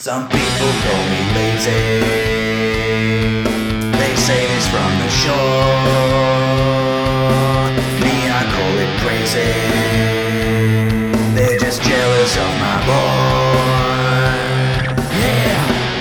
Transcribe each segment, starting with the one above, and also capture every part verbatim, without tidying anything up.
Some people call me lazy. They say this from the shore. Me, I call it crazy. They're just jealous of my boy. Yeah.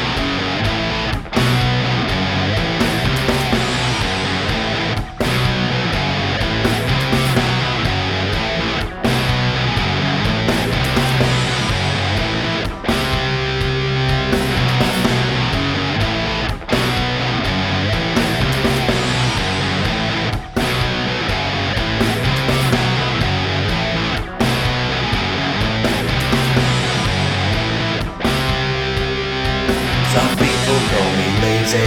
Some people call me lazy.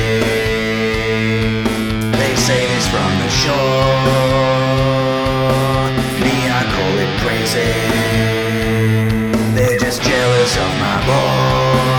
They say this from the shore. Me, I call it crazy. They're just jealous of my boy.